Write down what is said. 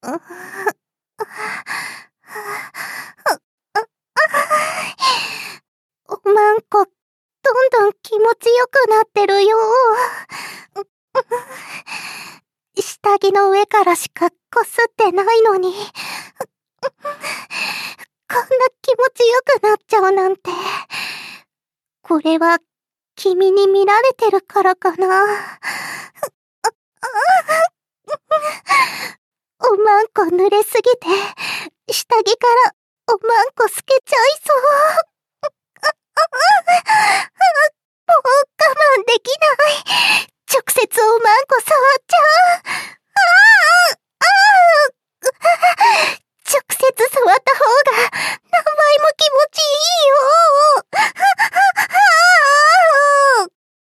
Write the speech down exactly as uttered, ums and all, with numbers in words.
う、おまんこ、どんどん気持ちよくなってるよ。下着の上からしかこすってないのに、こんな気持ちよくなっちゃうなんて。これは、君に見られてるからかな。おまんこ濡れすぎて、下着からおまんこ透けちゃいそう。もう我慢できない。